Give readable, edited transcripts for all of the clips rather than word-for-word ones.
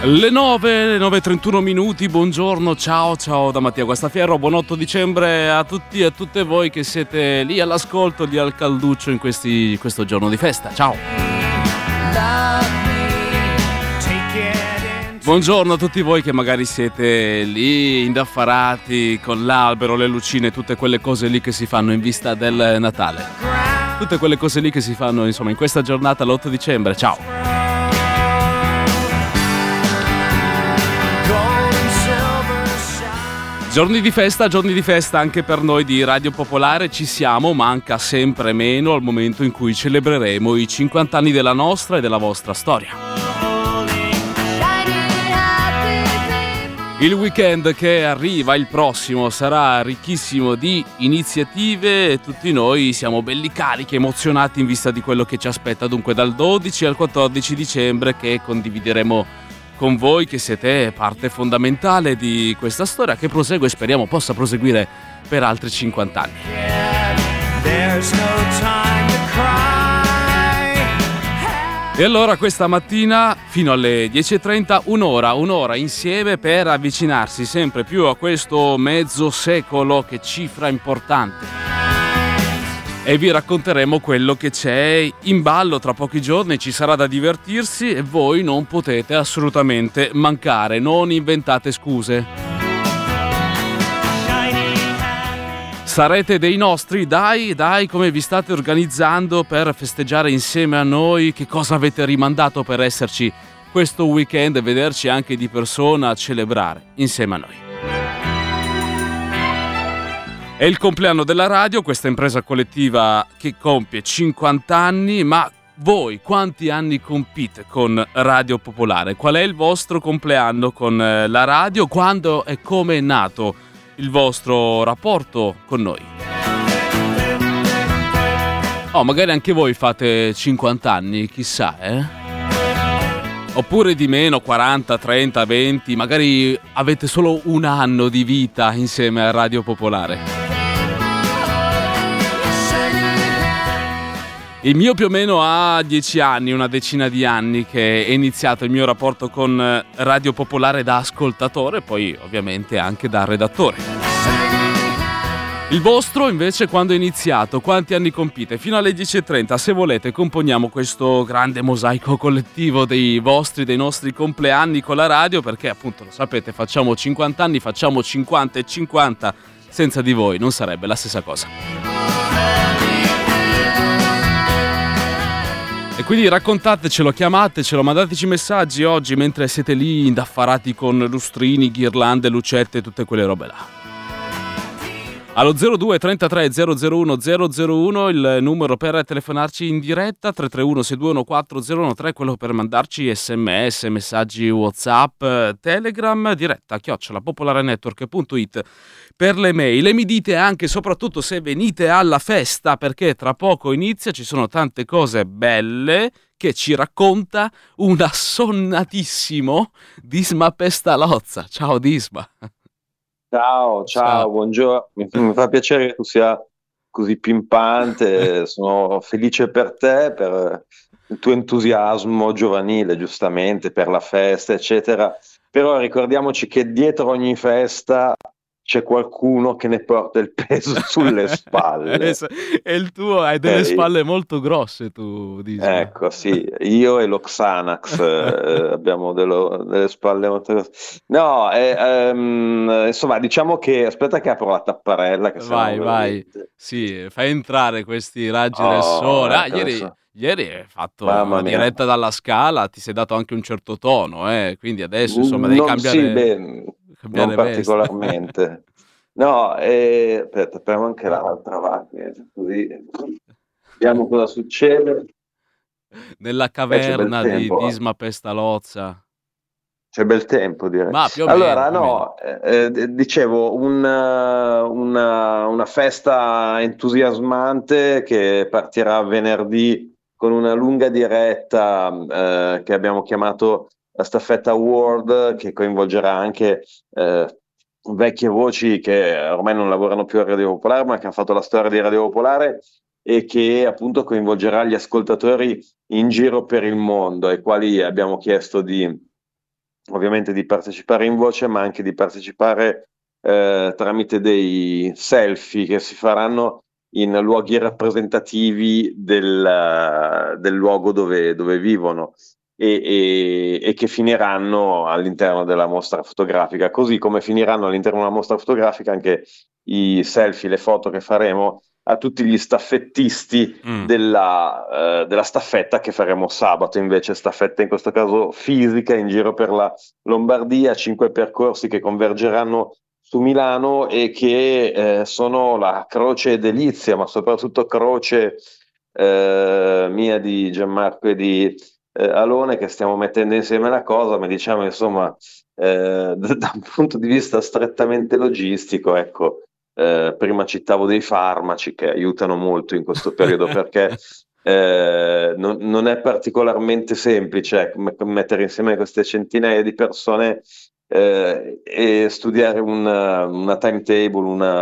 Le 9:31 minuti, buongiorno, ciao da Mattia Guastaferro, buon 8 dicembre a tutti e a tutte voi che siete lì all'ascolto, lì al calduccio in questo giorno di festa, ciao! Buongiorno a tutti voi che magari siete lì indaffarati con l'albero, le lucine, tutte quelle cose lì che si fanno in vista del Natale. Tutte quelle cose lì che si fanno insomma in questa giornata l'8 dicembre, ciao! Giorni di festa anche per noi di Radio Popolare, ci siamo, manca sempre meno al momento in cui celebreremo i 50 anni della nostra e della vostra storia. Il weekend che arriva, il prossimo, sarà ricchissimo di iniziative e tutti noi siamo belli carichi, emozionati in vista di quello che ci aspetta, dunque dal 12 al 14 dicembre che condivideremo con voi che siete parte fondamentale di questa storia che prosegue e speriamo possa proseguire per altri 50 anni. E allora questa mattina fino alle 10:30 un'ora insieme per avvicinarsi sempre più a questo mezzo secolo, che cifra importante. E vi racconteremo quello che c'è in ballo tra pochi giorni, ci sarà da divertirsi e voi non potete assolutamente mancare, non inventate scuse. Sarete dei nostri, dai, come vi state organizzando per festeggiare insieme a noi, che cosa avete rimandato per esserci questo weekend e vederci anche di persona a celebrare insieme a noi. È il compleanno della radio, questa impresa collettiva che compie 50 anni, ma voi quanti anni compite con Radio Popolare? Qual è il vostro compleanno con la radio? Quando e come è nato il vostro rapporto con noi? Oh, magari anche voi fate 50 anni, chissà, Oppure di meno, 40, 30, 20, magari avete solo un anno di vita insieme a Radio Popolare. Il mio più o meno ha 10 anni, una decina di anni che è iniziato il mio rapporto con Radio Popolare da ascoltatore, poi ovviamente anche da redattore. Il vostro invece quando è iniziato? Quanti anni compite? Fino alle 10:30, se volete, componiamo questo grande mosaico collettivo dei nostri compleanni con la radio, perché appunto lo sapete, facciamo 50 anni, facciamo 50 e 50, senza di voi non sarebbe la stessa cosa. E quindi raccontatecelo, chiamatecelo, mandateci messaggi oggi mentre siete lì indaffarati con lustrini, ghirlande, lucette e tutte quelle robe là. Allo 02 33 001 001 il numero per telefonarci in diretta, 331 621 4013, quello per mandarci sms, messaggi WhatsApp, Telegram, diretta @popolarenetwork.it per le mail. E mi dite anche soprattutto se venite alla festa, perché tra poco inizia, ci sono tante cose belle che ci racconta un assonnatissimo Disma Pestalozza. Ciao Disma. Ciao, buongiorno. Mi fa piacere che tu sia così pimpante, sono felice per te, per il tuo entusiasmo giovanile, giustamente, per la festa, eccetera. Però ricordiamoci che dietro ogni festa c'è qualcuno che ne porta il peso sulle spalle. E il tuo hai delle spalle molto grosse, tu dici. Ecco, sì, io e lo Xanax abbiamo delle spalle molto grosse. No, insomma, diciamo che aspetta che apro la tapparella. Che vai. Sì, fai entrare questi raggi del sole. Ieri hai fatto una diretta dalla Scala, ti sei dato anche un certo tono, quindi adesso insomma devi cambiare. Sì, non particolarmente. No, aspetta, apriamo anche l'altra macchina, così vediamo cosa succede. Nella caverna di Disma Pestalozza. C'è bel tempo, direi. Ma più o allora, meno, dicevo, una festa entusiasmante che partirà venerdì con una lunga diretta che abbiamo chiamato la Staffetta Award, che coinvolgerà anche vecchie voci che ormai non lavorano più a Radio Popolare, ma che hanno fatto la storia di Radio Popolare, e che appunto coinvolgerà gli ascoltatori in giro per il mondo, ai quali abbiamo chiesto di ovviamente di partecipare in voce, ma anche di partecipare tramite dei selfie che si faranno in luoghi rappresentativi del luogo dove vivono e che finiranno all'interno della mostra fotografica, così come finiranno all'interno della mostra fotografica anche i selfie, le foto che faremo a tutti gli staffettisti della staffetta che faremo sabato, invece staffetta in questo caso fisica in giro per la Lombardia, 5 percorsi che convergeranno su Milano e che sono la croce delizia, ma soprattutto croce mia, di Gianmarco e di Alone, che stiamo mettendo insieme la cosa, ma diciamo insomma da un punto di vista strettamente logistico, ecco, prima citavo dei farmaci che aiutano molto in questo periodo perché non è particolarmente semplice mettere insieme queste centinaia di persone e studiare una timetable,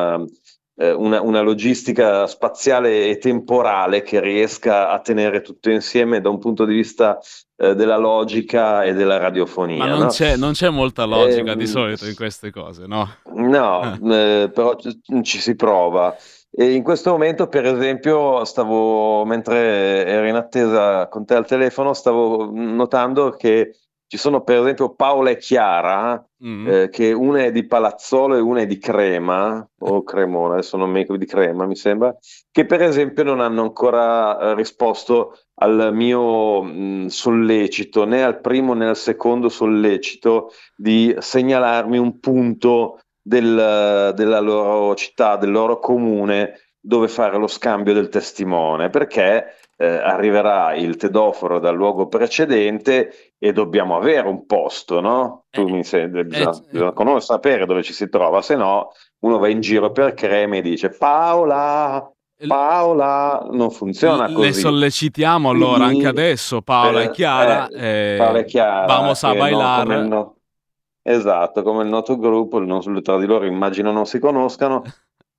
una logistica spaziale e temporale che riesca a tenere tutto insieme da un punto di vista della logica e della Ma radiofonia, non no? c'è molta logica di solito in queste cose, no? No, però ci si prova. E in questo momento, per esempio, mentre ero in attesa con te al telefono, stavo notando che ci sono, per esempio, Paola e Chiara, Mm. che una è di Palazzolo e una è di Crema, o Cremona, adesso non mi ricordo, di Crema, mi sembra, che per esempio non hanno ancora risposto al mio sollecito, né al primo né al secondo sollecito di segnalarmi un punto della loro città, del loro comune, dove fare lo scambio del testimone, perché arriverà il tedoforo dal luogo precedente e dobbiamo avere un posto, no? Eh, Bisogna sapere dove ci si trova, se no uno va in giro per Creme e dice Paola, Paola, non funziona Le così. sollecitiamo allora anche Quindi, adesso, Paola e Chiara. Paola e Chiara, Vamos a che no, bailar. esatto, come il noto gruppo, tra di loro immagino non si conoscano,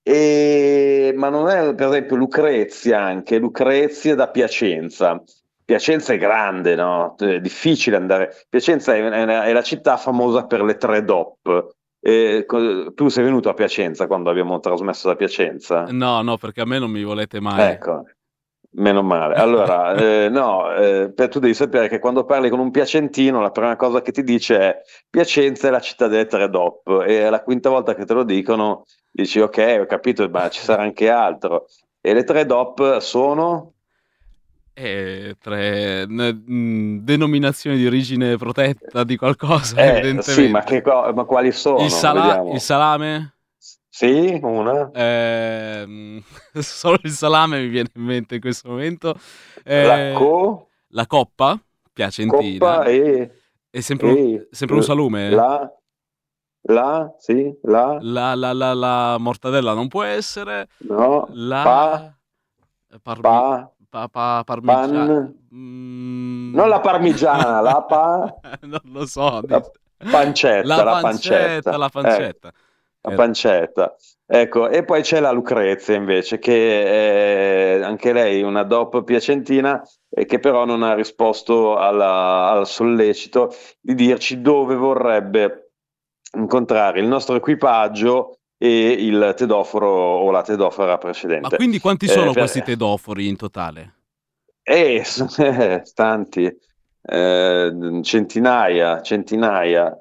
ma non è per esempio Lucrezia anche, Lucrezia da Piacenza. Piacenza è grande, no? È difficile andare. Piacenza è la città famosa per le tre DOP. Tu sei venuto a Piacenza quando abbiamo trasmesso da Piacenza? No, no, perché a me non mi volete mai. Ecco, meno male. Allora, no, tu devi sapere che quando parli con un piacentino, la prima cosa che ti dice è Piacenza è la città delle tre DOP, e la quinta volta che te lo dicono dici ok, ho capito, ma ci sarà anche altro. E le tre DOP sono? Tre denominazioni di origine protetta di qualcosa, Sì, evidentemente. ma quali sono? Il Vediamo. salame? Sì, una? Solo il salame mi viene in mente in questo momento. La La coppa, piacentina. coppa È e sempre un salume? sì, la, La mortadella non può essere. no, La parmi, pa, parmigiana. pan, non la parmigiana, Non lo so. la pancetta, la pancetta, La pancetta. la pancetta. Ecco, e poi c'è la Lucrezia invece, che è anche lei una DOP piacentina e che però non ha risposto al sollecito di dirci dove vorrebbe incontrare il nostro equipaggio e il tedoforo o la tedofora Ma precedente. quindi quanti sono questi tedofori in totale? Tanti, centinaia.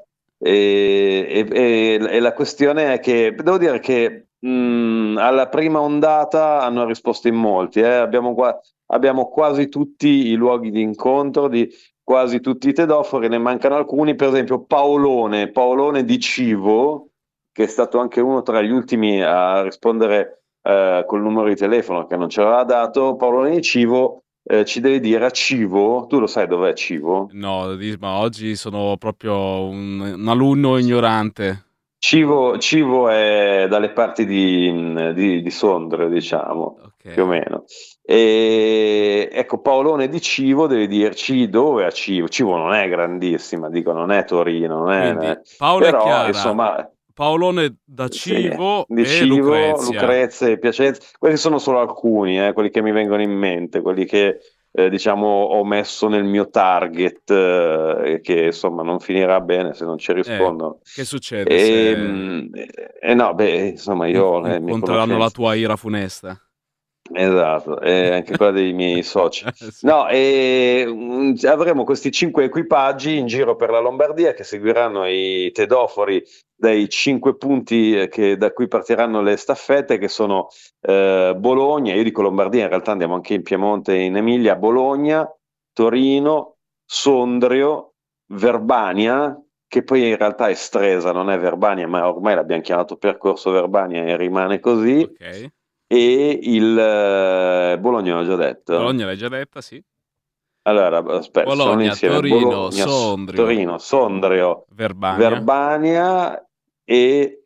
E la questione è che devo dire che alla prima ondata hanno risposto in molti. Abbiamo quasi tutti i luoghi di incontro di quasi tutti i tedofori, ne mancano alcuni, per esempio Paolone di Civo, che è stato anche uno tra gli ultimi a rispondere col numero di telefono che non ci aveva dato. Paolone di Civo ci devi dire a Civo, tu lo sai dov'è Civo? No, ma oggi sono proprio un alunno ignorante. Civo è dalle parti di Sondrio, diciamo, più o Ok. meno. E ecco, Paolone di Civo devi dirci dove a Civo. Civo non è grandissima, dico, non è Torino, Quindi Paola e però Chiara, insomma, Paolone da sì, Civo di e Civo, Lucrezia. Lucrezia e Piacenza. Questi sono solo alcuni, quelli che mi vengono in mente, quelli che diciamo, ho messo nel mio target, che insomma non finirà bene se non ci rispondono. Che succede se No, beh, insomma, io ho le mie incontreranno la conoscenze. tua ira funesta? Esatto, e anche quella dei miei soci. Sì. No, avremo questi 5 equipaggi in giro per la Lombardia che seguiranno i tedofori dai 5 punti da cui partiranno le staffette, che sono Bologna, io dico Lombardia, in realtà andiamo anche in Piemonte e in Emilia, Bologna, Torino, Sondrio, Verbania, che poi in realtà è Stresa, non è Verbania, ma ormai l'abbiamo chiamato percorso Verbania e rimane così. Ok. E il Bologna, l'ho già detto. Bologna l'hai già detta, sì. Allora, aspetta, sono Bologna, insieme. Torino, Bologna, Sondrio, Torino, Sondrio, Verbania. Verbania e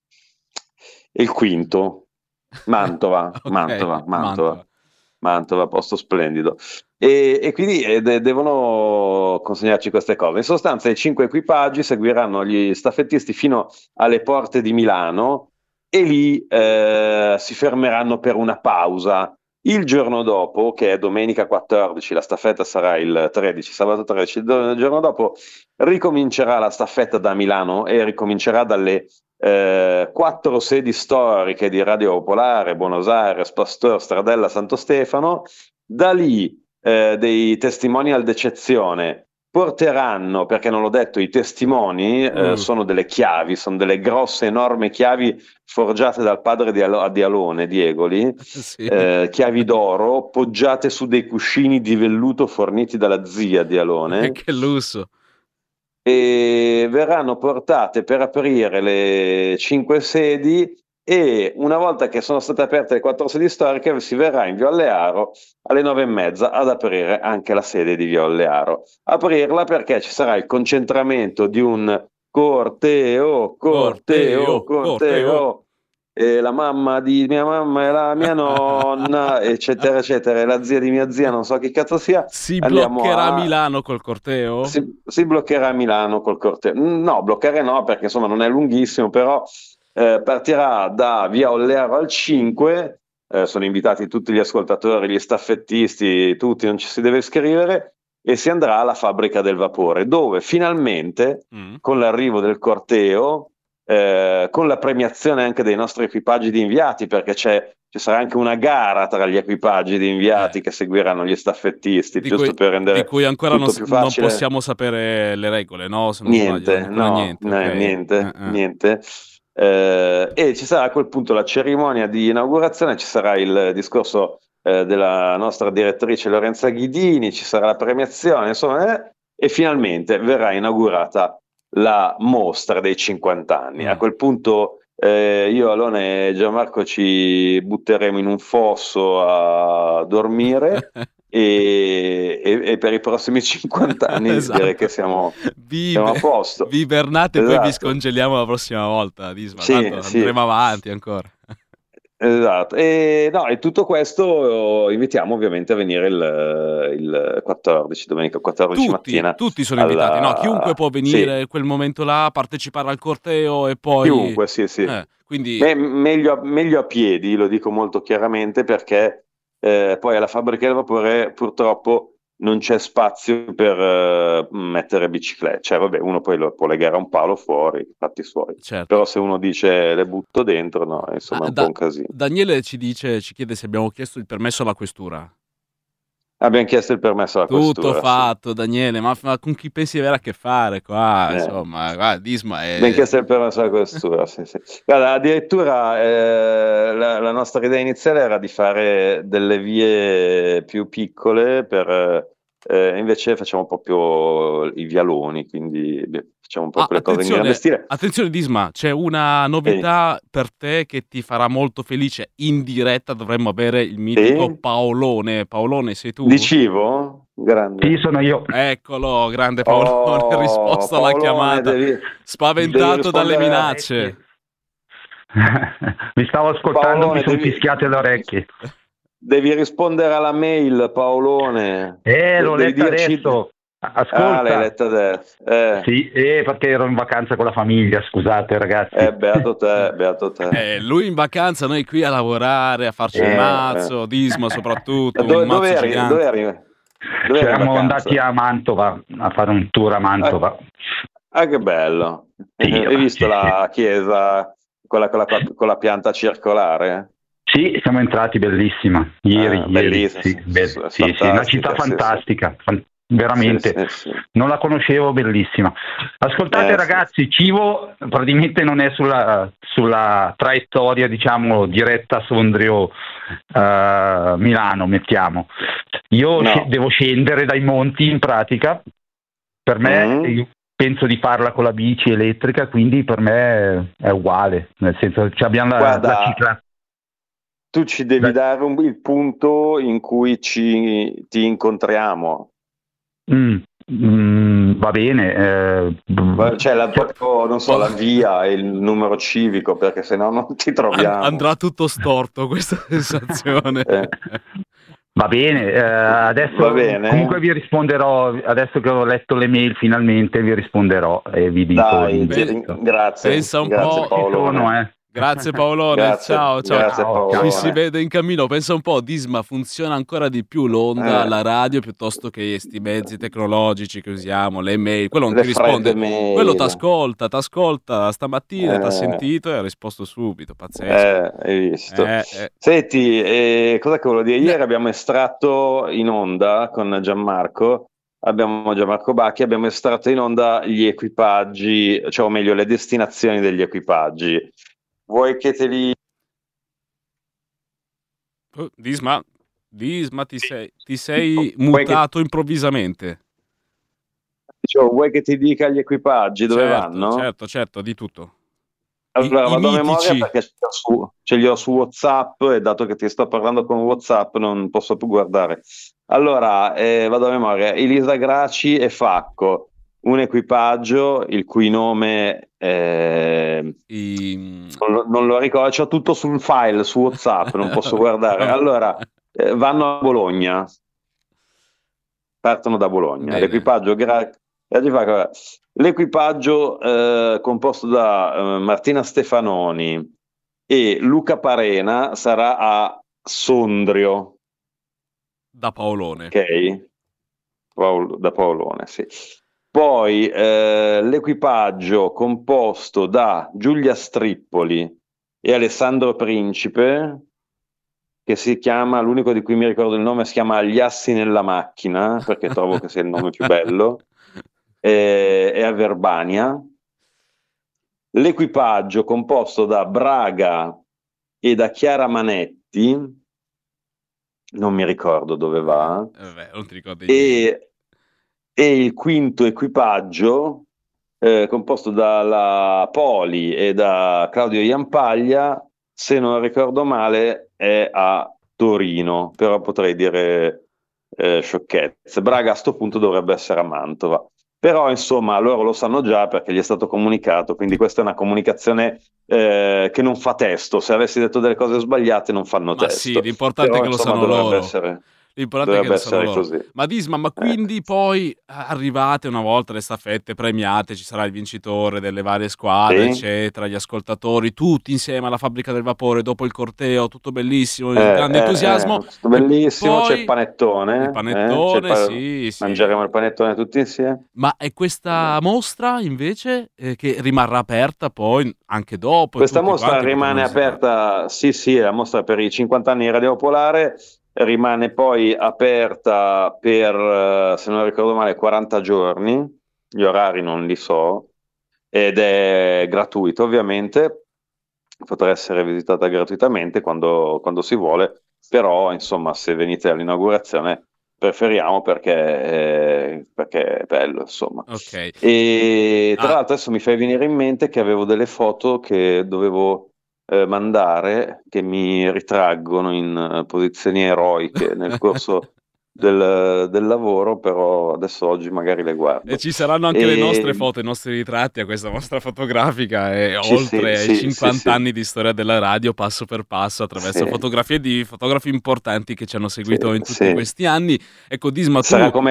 il quinto, Mantova, Ok, Mantova. Mantova, posto splendido. E quindi devono consegnarci queste cose. In sostanza, i 5 equipaggi seguiranno gli staffettisti fino alle porte di Milano e lì si fermeranno per una pausa. Il giorno dopo, che è domenica 14, la staffetta sarà il 13, sabato 13, il giorno dopo ricomincerà la staffetta da Milano e ricomincerà dalle 4 sedi storiche di Radio Popolare, Buenos Aires, Pastor, Stradella, Santo Stefano. Da lì dei testimonial d'eccezione porteranno, perché non l'ho detto, i testimoni sono delle chiavi, sono delle grosse, enormi chiavi forgiate dal padre di Alone, Diegoli, Sì. chiavi d'oro poggiate su dei cuscini di velluto forniti dalla zia di Alone. Che lusso. E verranno portate per aprire le 5 sedi, e una volta che sono state aperte le 4 sedi storiche si verrà in Via Ollearo alle 9:30 ad aprire anche la sede di Via Ollearo. Aprirla perché ci sarà il concentramento di un corteo. E la mamma di mia mamma e la mia nonna, eccetera, eccetera, e la zia di mia zia, non so chi cazzo sia. Si Andiamo bloccherà a... Milano col corteo? Si bloccherà a Milano col corteo. No, bloccare no, perché insomma non è lunghissimo, però partirà da Via Ollearo al 5. Sono invitati tutti gli ascoltatori, gli staffettisti, tutti, non ci si deve iscrivere, e si andrà alla fabbrica del vapore, dove finalmente, con l'arrivo del corteo, con la premiazione anche dei nostri equipaggi di inviati, perché ci sarà anche una gara tra gli equipaggi di inviati che seguiranno gli staffettisti, giusto per rendere di cui ancora tutto più facile. Non possiamo sapere le regole, no? Se non Niente, sbaglio, ancora niente. Okay. Niente. E ci sarà a quel punto la cerimonia di inaugurazione, ci sarà il discorso della nostra direttrice Lorenza Ghidini, ci sarà la premiazione, insomma, e finalmente verrà inaugurata la mostra dei 50 anni. A quel punto io, Alone e Gianmarco ci butteremo in un fosso a dormire e per i prossimi 50 anni Esatto. direi che siamo a posto. Vi ibernate e poi vi scongeliamo la prossima volta, Disma. Tanto andremo avanti ancora. Esatto, e tutto questo invitiamo ovviamente a venire il 14, domenica 14 mattina. Tutti sono invitati, no? Chiunque può venire quel momento là, partecipare al corteo e poi... Chiunque, sì. Quindi... meglio a piedi, lo dico molto chiaramente, perché poi alla fabbrica del vapore purtroppo non c'è spazio per mettere biciclette, cioè vabbè, uno poi lo può legare a un palo fuori, fatti suoi. Certo. Però se uno dice le butto dentro, no, insomma è un po' un casino. Daniele ci chiede se abbiamo chiesto il permesso alla questura. Abbiamo chiesto il permesso alla questura. Tutto fatto, sì. Daniele, ma con chi pensi di avere a che fare qua? Insomma, guarda, Disma è... Abbiamo chiesto il permesso alla questura, sì. Guarda, addirittura la nostra idea iniziale era di fare delle vie più piccole, invece facciamo proprio i vialoni, quindi facciamo proprio le cose in grande stile. Attenzione Disma, c'è una novità per te che ti farà molto felice. In diretta dovremmo avere il mitico Paolone. Paolone, sei tu? Di cibo? Grande. Sì, sono io. Eccolo, grande Paolone, risposta alla chiamata. Spaventato dalle minacce. Mi stavo ascoltando, Paolone, mi sono fischiate le orecchie. Devi rispondere alla mail, Paolone. L'ho letta adesso. Ascolta. L'hai letta adesso. Sì, perché ero in vacanza con la famiglia, scusate ragazzi. Beato te. Lui in vacanza, noi qui a lavorare, a farci il mazzo, Disma soprattutto. Dove eri? Dove eri in Siamo vacanza? andati a Mantova a fare un tour a Mantova. Che bello. Sì, Hai visto sì, la chiesa con la pianta circolare? sì, siamo entrati, bellissima. Ieri, Bellissima, sì, è sì, sì, una città fantastica, sì, sì. fantastica, Sì, veramente. sì, sì. Non la conoscevo, bellissima. Ascoltate Sì. ragazzi, Civo praticamente non è sulla traiettoria, diciamo, diretta Sondrio Milano, mettiamo. Io No. devo scendere dai monti in pratica. Per me, io penso di farla con la bici elettrica, quindi per me è uguale, nel senso che abbiamo la Guarda, cicla. tu ci devi dare il punto in cui ti incontriamo. Va bene. Cioè, proprio, non so, la via e il numero civico, perché sennò non ti troviamo. Andrà tutto storto questa sensazione. Va bene, adesso Va bene. comunque vi risponderò, adesso che ho letto le mail finalmente vi risponderò e vi dico. Dai, l'indirizzo. grazie. Pensa un Grazie, po'. Paolone. Grazie Paolone, Grazie, ciao. grazie, Paolone. Mi si vede in cammino, pensa un po', Disma funziona ancora di più l'onda, la radio, piuttosto che sti mezzi tecnologici che usiamo, le mail, quello non Le ti risponde, fredde mail. quello t'ascolta stamattina, t'ha sentito e ha risposto subito, pazzesco. Hai visto. Senti, cosa che volevo dire? Ieri abbiamo estratto in onda con Gianmarco Bacchi, abbiamo estratto in onda gli equipaggi, cioè o meglio le destinazioni degli equipaggi. Vuoi che te li... Disma, ti sei mutato improvvisamente. Vuoi che ti dica gli equipaggi dove vanno? Certo, di tutto. Allora, I vado a memoria mitici. perché ce li ho su WhatsApp e dato che ti sto parlando con WhatsApp non posso più guardare. Allora, vado a memoria. Elisa Graci e Facco, un equipaggio il cui nome non lo ricordo, c'ho tutto sul file su WhatsApp, non posso guardare. Allora, vanno a Bologna. Partono da Bologna. Bene. L'equipaggio composto da Martina Stefanoni e Luca Parena sarà a Sondrio. Da Paolone. Ok? Da Paolone, sì. Poi l'equipaggio composto da Giulia Strippoli e Alessandro Principe, che si chiama, l'unico di cui mi ricordo il nome, si chiama Gli Assi nella macchina, perché trovo che sia il nome più bello, è a Verbania. L'equipaggio composto da Braga e da Chiara Manetti, non mi ricordo dove va, non ti ricordi e il quinto equipaggio composto dalla Poli e da Claudio Iampaglia, se non ricordo male, è a Torino, però potrei dire sciocchezze. Braga a sto punto dovrebbe essere a Mantova. Però insomma loro lo sanno già perché gli è stato comunicato, quindi questa è una comunicazione che non fa testo. Se avessi detto delle cose sbagliate non fanno testo. Sì, l'importante però, è che lo sanno loro. Dovrebbe essere così. Ma Disma, quindi poi arrivate una volta le staffette premiate, ci sarà il vincitore delle varie squadre, eccetera, gli ascoltatori, tutti insieme alla fabbrica del vapore, dopo il corteo, tutto bellissimo, grande entusiasmo. Tutto bellissimo, poi c'è il panettone. Il panettone, sì. Mangeremo il panettone tutti insieme. Ma è questa mostra invece che rimarrà aperta poi anche dopo? Questa mostra rimane aperta, sì, la mostra per i 50 anni di Radio Popolare. Rimane poi aperta per, se non ricordo male, 40 giorni, gli orari non li so, ed è gratuito ovviamente, potrà essere visitata gratuitamente quando si vuole, però insomma se venite all'inaugurazione preferiamo perché è bello insomma. Okay. E tra l'altro adesso mi fai venire in mente che avevo delle foto che dovevo mandare che mi ritraggono in posizioni eroiche nel corso del lavoro, però adesso oggi magari le guardo. E ci saranno anche le nostre foto, i nostri ritratti a questa mostra fotografica e oltre ai 50 anni di storia della radio, passo per passo, attraverso fotografie di fotografi importanti che ci hanno seguito in tutti questi anni. Ecco, Disma, sarà come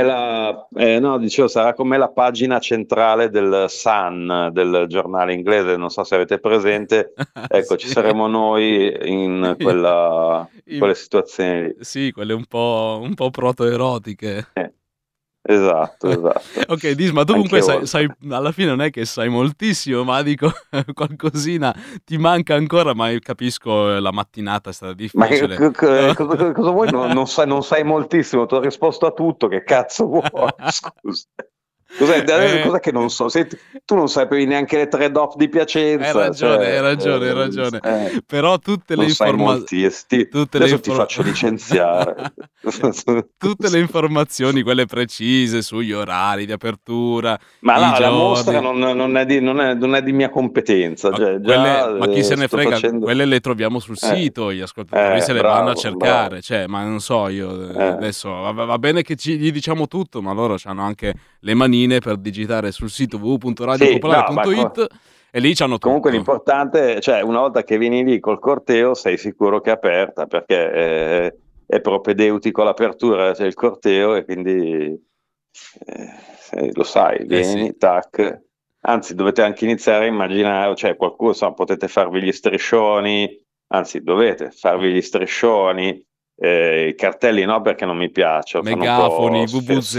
sarà come la pagina centrale del Sun, del giornale inglese, non so se avete presente, ecco, ci saremo noi in quelle situazioni. Sì, quelle un po' pro autoerotiche. Esatto. Ok, Disma, tu comunque sai, alla fine non è che sai moltissimo, ma dico qualcosina ti manca ancora, ma io capisco la mattinata è stata difficile. Ma cosa vuoi? Non sai moltissimo, ti ho risposto a tutto, che cazzo vuoi? Scusa. Cos'è che non so? Tu non sapevi neanche le 3 DOP di Piacenza. Hai ragione. Però tutte le informazioni. Adesso ti faccio licenziare. Tutte le informazioni, quelle precise sugli orari di apertura. Ma no, la mostra non è di mia competenza. Ma chi se ne frega, quelle le troviamo sul sito, gli ascoltatori se le vanno a cercare. Ma non so io. Adesso va bene che gli diciamo tutto, ma loro hanno anche le manine per digitare sul sito www.radiopopolare.it e lì c'hanno tutto. Comunque l'importante, una volta che vieni lì col corteo sei sicuro che è aperta, perché è propedeutico all'apertura, c'è il corteo e quindi lo sai, vieni, tac. Anzi, dovete anche iniziare a immaginare, qualcuno, potete farvi gli striscioni, anzi dovete farvi gli striscioni. I cartelli no, perché non mi piacciono, megafoni,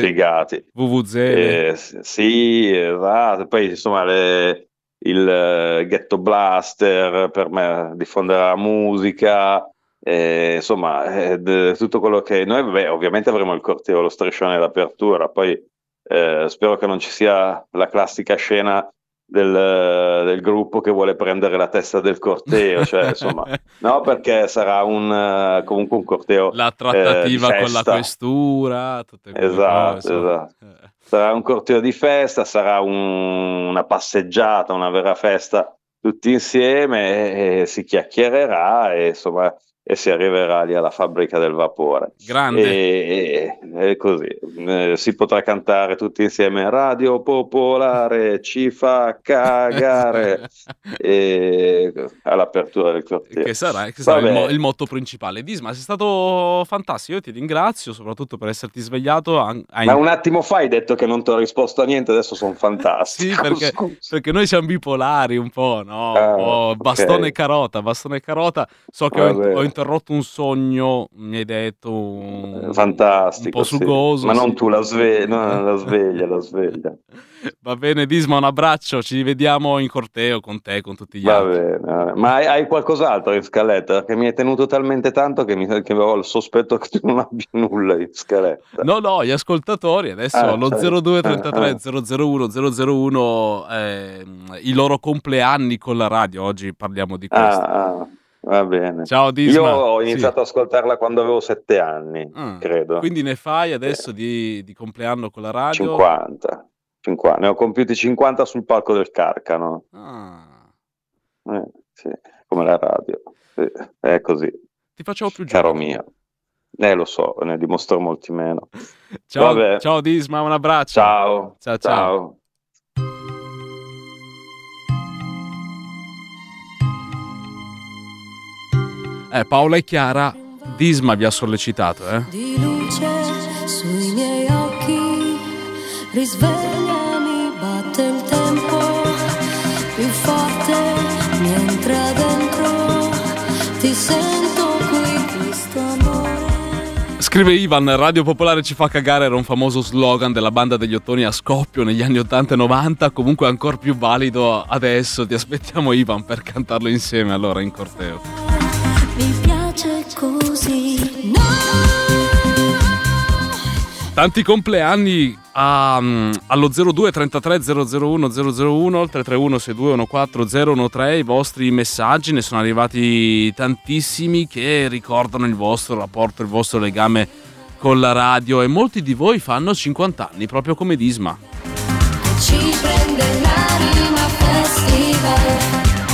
VVZ, sì, esatto. Poi insomma il ghetto blaster per me diffondere la musica, insomma tutto quello che noi ovviamente avremo il corteo, lo striscione d'apertura, poi spero che non ci sia la classica scena del gruppo che vuole prendere la testa del corteo, insomma, no, perché sarà comunque un corteo, la trattativa con la questura, tutte quelle cose. Esatto. Sarà un corteo di festa, sarà una passeggiata, una vera festa tutti insieme, e si chiacchiererà e insomma si arriverà lì alla fabbrica del vapore. Grande. E così si potrà cantare tutti insieme Radio Popolare ci fa cagare all'apertura del corteo. Che sarà il motto principale. Disma, sei stato fantastico, io ti ringrazio soprattutto per esserti svegliato. Ma un attimo fa hai detto che non ti ho risposto a niente, adesso sono fantastico. Sì, perché noi siamo bipolari un po', no? Un po' bastone carota. So che ho interrotto un sogno, mi hai detto fantastico, un po' sugoso, ma non tu, la sveglia. Va bene, Disma, un abbraccio, ci vediamo in corteo con te, con tutti gli altri. Va bene. Ma hai qualcos'altro in scaletta? Perché mi hai tenuto talmente tanto che avevo il sospetto che tu non abbia nulla in scaletta. No, gli ascoltatori adesso lo 0233 001 001 i loro compleanni con la radio, oggi parliamo di questo. Va bene. Ciao Disma. Io ho iniziato ad ascoltarla quando avevo 7 anni, credo. Quindi ne fai adesso di compleanno con la radio? 50. Ne ho compiuti 50 sul palco del Carcano. Sì, come la radio. Sì, è così. Ti facevo più giovane. Caro mio. Lo so, ne dimostro molti meno. Ciao Disma, un abbraccio. Ciao. Paola e Chiara, Disma vi ha sollecitato, Di luce sui miei occhi, risvegliami, batte il tempo, più forte mi entra dentro, ti sento qui, questo amore. Scrive Ivan, Radio Popolare ci fa cagare era un famoso slogan della banda degli Ottoni a scoppio negli anni 80 e 90, comunque ancora più valido adesso. Ti aspettiamo, Ivan, per cantarlo insieme allora in corteo. Mi piace così. No! Tanti compleanni allo 02 33 001 001 al 331 6214 013. I vostri messaggi, ne sono arrivati tantissimi che ricordano il vostro rapporto, il vostro legame con la radio, e molti di voi fanno 50 anni proprio come Disma. Ci prende l'anima festival.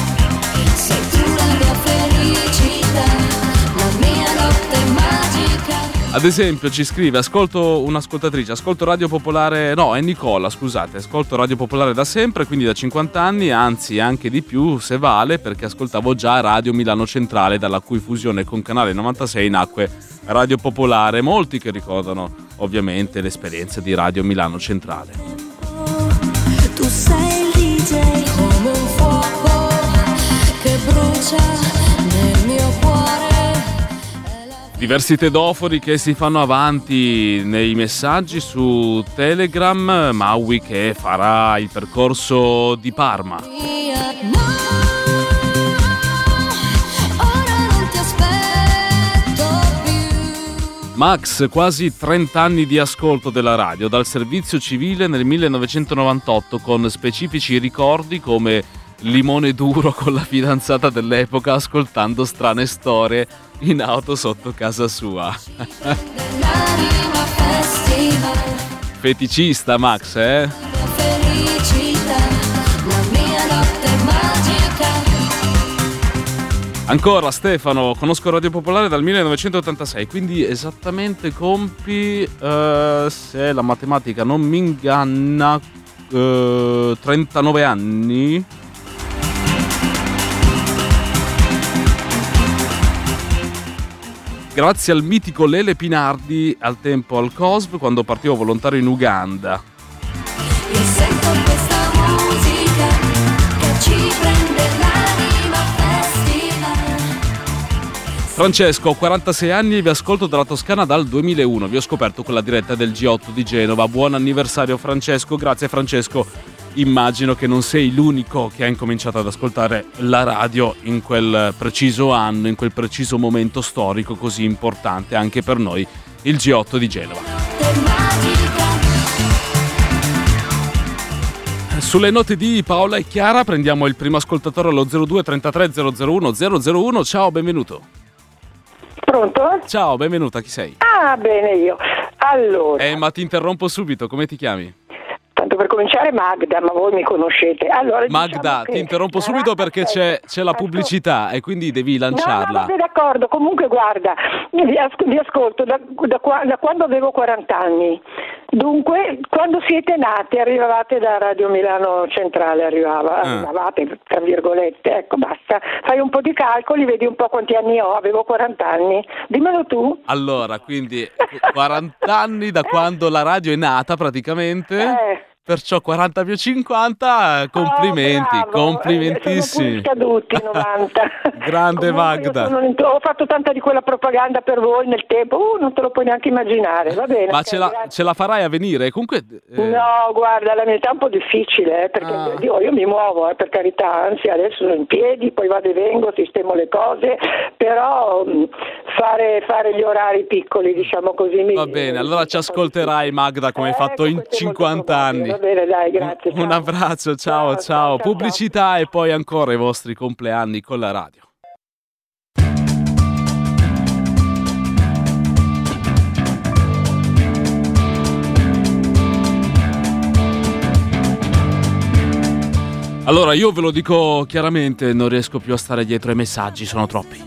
Ad esempio ci scrive, un'ascoltatrice, ascolto Radio Popolare, no è Nicola, scusate, ascolto Radio Popolare da sempre, quindi da 50 anni, anzi anche di più se vale, perché ascoltavo già Radio Milano Centrale, dalla cui fusione con Canale 96 nacque Radio Popolare. Molti che ricordano ovviamente l'esperienza di Radio Milano Centrale. Tu sei il DJ come un fuoco che brucia nel mio cuore. Diversi tedofori che si fanno avanti nei messaggi su Telegram. Maui che farà il percorso di Parma. Max, quasi 30 anni di ascolto della radio, dal servizio civile nel 1998, con specifici ricordi come limone duro con la fidanzata dell'epoca ascoltando strane storie in auto sotto casa sua. Feticista Max, Ancora Stefano, conosco Radio Popolare dal 1986, quindi esattamente compi, se la matematica non mi inganna, 39 anni. Grazie al mitico Lele Pinardi, al tempo al COSV, quando partivo volontario in Uganda. Io sento questa musica che ci prende l'anima festival. Francesco, ho 46 anni e vi ascolto dalla Toscana dal 2001. Vi ho scoperto con la diretta del G8 di Genova. Buon anniversario Francesco. Grazie Francesco. Immagino che non sei l'unico che ha incominciato ad ascoltare la radio in quel preciso anno, in quel preciso momento storico così importante anche per noi, il G8 di Genova. Sulle note di Paola e Chiara prendiamo il primo ascoltatore allo 02 33 001 001. Ciao, benvenuto. Pronto? Ciao, benvenuta, chi sei? Ah, bene io. Allora. Ma ti interrompo subito, come ti chiami? Tanto per cominciare Magda, ma voi mi conoscete. Allora, Magda, diciamo ti interrompo subito perché c'è la pubblicità e quindi devi lanciarla. No, d'accordo. Comunque guarda, vi ascolto da quando avevo 40 anni. Dunque, quando siete nati arrivavate da Radio Milano Centrale, arrivavate, tra virgolette, ecco, basta. Fai un po' di calcoli, vedi un po' quanti anni ho, avevo 40 anni. Dimmelo tu. Allora, quindi 40 anni da quando la radio è nata praticamente. Perciò 40 più 50, complimenti, complimentissimi. Sono scaduti 90. Grande Magda. Ho fatto tanta di quella propaganda per voi nel tempo, non te lo puoi neanche immaginare, va bene. Ma ce la farai a venire? Comunque. No, guarda, la mia età è un po' difficile, perché io mi muovo, per carità, anzi adesso sono in piedi, poi vado e vengo, sistemo le cose, però fare gli orari piccoli, diciamo così. Va bene, allora ci ascolterai Magda come hai fatto in 50 anni. Va bene, dai, grazie. Un abbraccio, ciao. Pubblicità e poi ancora i vostri compleanni con la radio. Allora, io ve lo dico chiaramente, non riesco più a stare dietro ai messaggi, sono troppi.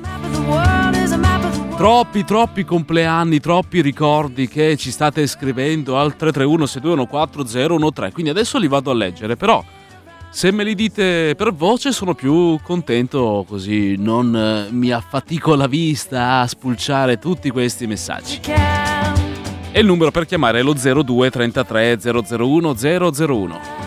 Troppi compleanni, troppi ricordi che ci state scrivendo al 331-621-4013. Quindi adesso li vado a leggere, però se me li dite per voce sono più contento, così non mi affatico la vista a spulciare tutti questi messaggi. E il numero per chiamare è lo 02 33 001 001.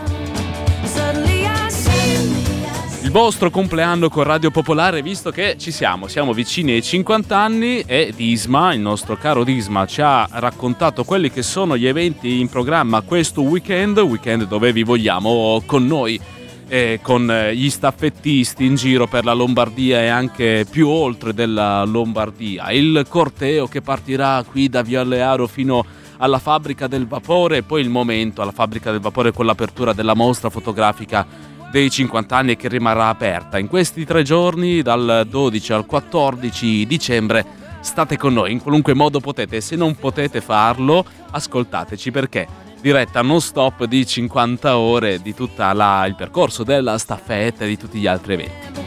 Il vostro compleanno con Radio Popolare, visto che siamo vicini ai 50 anni e Disma, il nostro caro Disma, ci ha raccontato quelli che sono gli eventi in programma questo weekend dove vi vogliamo con noi, con gli staffettisti in giro per la Lombardia e anche più oltre della Lombardia. Il corteo che partirà qui da Viale Aro fino alla Fabbrica del Vapore e poi il momento alla Fabbrica del Vapore con l'apertura della mostra fotografica dei 50 anni che rimarrà aperta. In questi 3 giorni, dal 12 al 14 dicembre, state con noi in qualunque modo potete. Se non potete farlo, ascoltateci, perché diretta non stop di 50 ore di tutta il percorso della staffetta e di tutti gli altri eventi.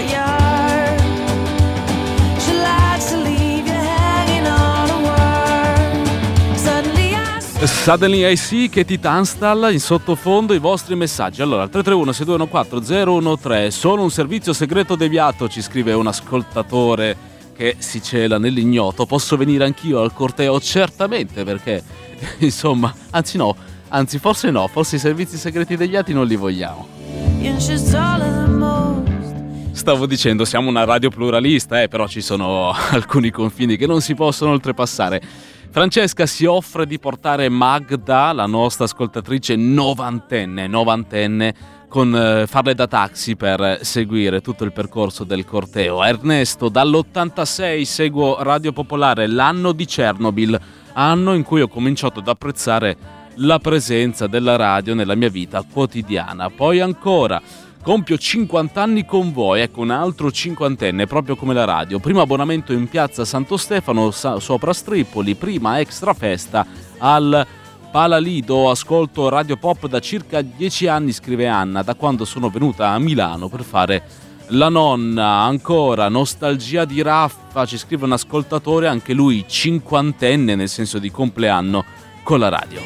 Suddenly I See, Katie Tunstall, in sottofondo i vostri messaggi. Allora, al 331-621-4013, sono un servizio segreto deviato, ci scrive un ascoltatore che si cela nell'ignoto. Posso venire anch'io al corteo? Certamente, perché insomma, anzi forse no, forse i servizi segreti deviati non li vogliamo. Stavo dicendo, siamo una radio pluralista, però ci sono alcuni confini che non si possono oltrepassare. Francesca si offre di portare Magda, la nostra ascoltatrice novantenne, con farle da taxi per seguire tutto il percorso del corteo. Ernesto, dall'86 seguo Radio Popolare, l'anno di Chernobyl, anno in cui ho cominciato ad apprezzare la presenza della radio nella mia vita quotidiana. Poi ancora, compio 50 anni con voi, ecco un altro cinquantenne, proprio come la radio. Primo abbonamento in piazza Santo Stefano, sopra Stripoli, prima extra festa al Palalido. Ascolto Radio Pop da circa 10 anni, scrive Anna, da quando sono venuta a Milano per fare la nonna. Ancora, nostalgia di Raffa, ci scrive un ascoltatore, anche lui cinquantenne, nel senso di compleanno con la radio.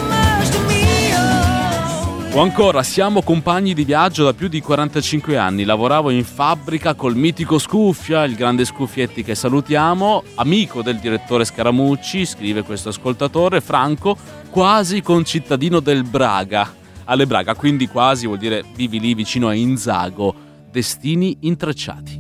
O ancora, siamo compagni di viaggio da più di 45 anni, lavoravo in fabbrica col mitico Scuffia, il grande Scuffietti che salutiamo, amico del direttore Scaramucci, scrive questo ascoltatore, Franco, quasi concittadino del Braga, alle Braga, quindi quasi vuol dire vivi lì vicino a Inzago, destini intrecciati.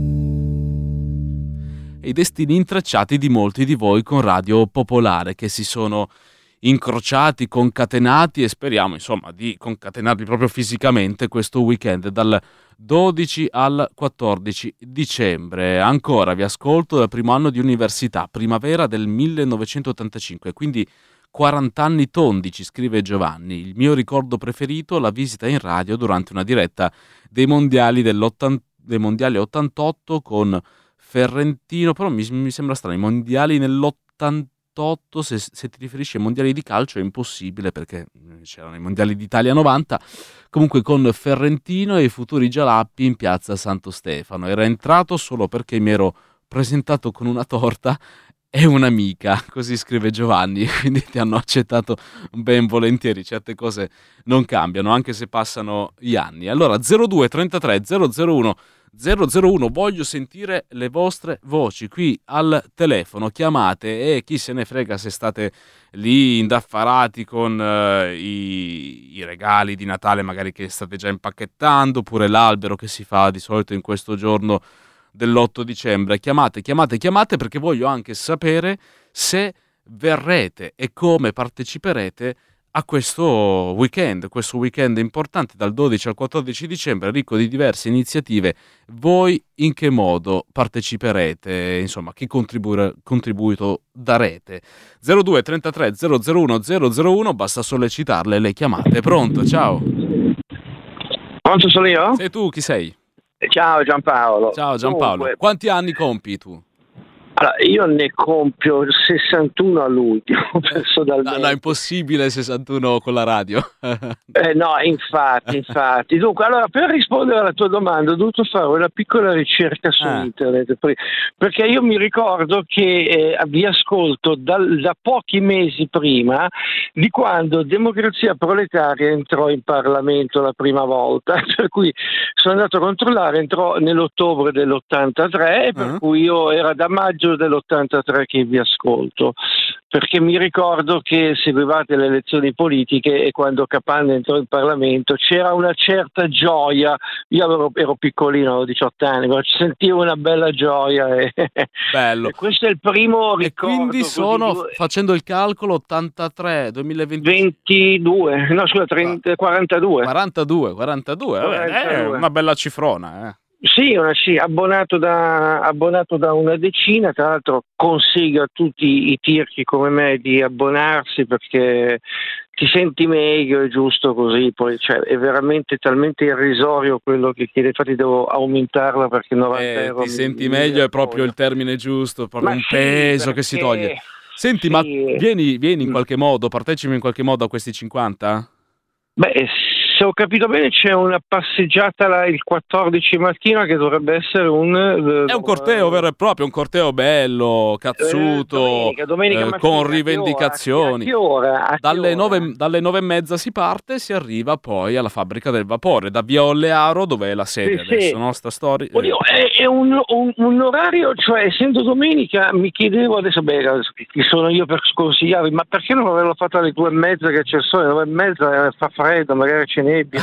E i destini intrecciati di molti di voi con Radio Popolare, che si sono incrociati, concatenati e speriamo insomma di concatenarli proprio fisicamente questo weekend dal 12 al 14 dicembre. Ancora vi ascolto dal primo anno di università, primavera del 1985, quindi 40 anni tondi, ci scrive Giovanni. Il mio ricordo preferito, la visita in radio durante una diretta dei mondiali dei mondiali 88 con Ferrentino, però mi sembra strano, i mondiali nell'88, se ti riferisci ai mondiali di calcio è impossibile perché c'erano i mondiali d'Italia 90, comunque con Ferrentino e i futuri Gialappi in piazza Santo Stefano. Era entrato solo perché mi ero presentato con una torta e un'amica, così scrive Giovanni, quindi ti hanno accettato ben volentieri, certe cose non cambiano anche se passano gli anni. Allora 02 33 001 001, voglio sentire le vostre voci qui al telefono, chiamate e chi se ne frega se state lì indaffarati con i regali di Natale magari che state già impacchettando, oppure l'albero che si fa di solito in questo giorno dell'8 dicembre. Chiamate perché voglio anche sapere se verrete e come parteciperete a questo weekend importante dal 12 al 14 dicembre, ricco di diverse iniziative. Voi in che modo parteciperete? Insomma, che contributo darete? 02 33 001 001, basta sollecitarle le chiamate. Pronto, ciao. Pronto, sono io? Sei tu, chi sei? Ciao Giampaolo. Ciao Giampaolo. Comunque, quanti anni compi tu? Allora, io ne compio 61 a luglio, personalmente. No, è impossibile 61 con la radio. No, infatti. Dunque, allora, per rispondere alla tua domanda ho dovuto fare una piccola ricerca su internet, perché io mi ricordo che vi ascolto da pochi mesi prima di quando Democrazia Proletaria entrò in Parlamento la prima volta, per cui sono andato a controllare, entrò nell'ottobre dell'83 e per cui io era da maggio dell'83 che vi ascolto, perché mi ricordo che seguivate le elezioni politiche e quando Capanna entrò in Parlamento c'era una certa gioia. Io ero piccolino, avevo 18 anni, ma sentivo una bella gioia Bello. E questo è il primo ricordo. E quindi sono, facendo il calcolo, 83, 2022, no scusa, 42. 42, è una bella cifrona, Sì, abbonato da una decina. Tra l'altro consiglio a tutti i tirchi come me di abbonarsi perché ti senti meglio, è giusto così, poi è veramente talmente irrisorio quello che chiede, infatti devo aumentarla perché 90 euro. Ti senti meglio è proprio il termine giusto, proprio un peso che si toglie. Senti, ma vieni in qualche modo, partecipi in qualche modo a questi 50? Beh, se ho capito bene c'è una passeggiata il 14 mattina che dovrebbe essere è un corteo vero e proprio, un corteo bello, cazzuto, domenica mattina, con rivendicazioni. A che ora? Dalle 9:30 si parte e si arriva poi alla fabbrica del vapore, da via Ollearo, dove è la sede adesso, no? Sta storia. Oddio, è un orario, cioè essendo domenica mi chiedevo adesso, chi sono io per sconsigliarvi, ma perché non averlo fatto alle 2:30 che c'è il sole, 9:30 fa freddo, magari ce n'era nebbia.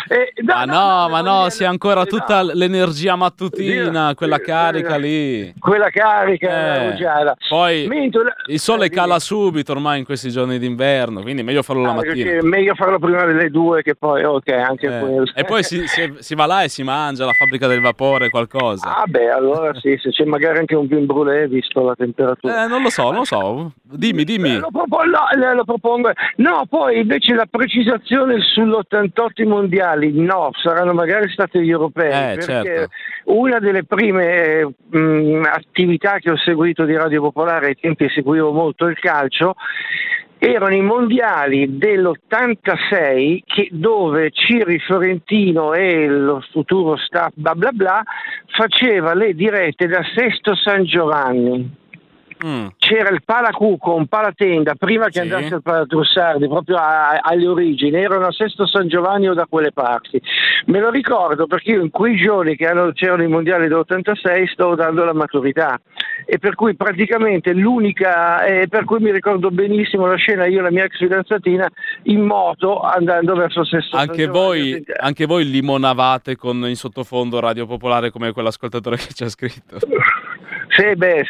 Ma no, si ha ancora tutta l'energia mattutina, quella carica lì. Quella carica, poi il sole cala subito ormai in questi giorni d'inverno, quindi è meglio farlo la mattina. È meglio farlo prima delle 2 che poi, anche quello. E poi si va là e si mangia la fabbrica del vapore, qualcosa. Ah beh, allora sì, se c'è magari anche un vin brûlé visto la temperatura. Non lo so. Dimmi. Lo propongo. No, poi invece la precisazione sull'88 mondiali, no, saranno magari stati gli europei, perché certo. Una delle prime attività che ho seguito di Radio Popolare, ai tempi seguivo molto il calcio, erano i mondiali dell'86 dove Ciri Fiorentino e lo futuro staff bla bla bla faceva le dirette da Sesto San Giovanni. C'era il Palacuco, un palatenda prima che andasse al Palatrussardi, proprio alle origini, erano a Sesto San Giovanni o da quelle parti. Me lo ricordo perché io in quei giorni che c'erano i mondiali dell'86 stavo dando la maturità, e per cui praticamente l'unica, per cui mi ricordo benissimo la scena, io e la mia ex fidanzatina in moto andando verso Sesto San Giovanni. Anche voi limonavate con in sottofondo Radio Popolare come quell'ascoltatore che ci ha scritto. Sì,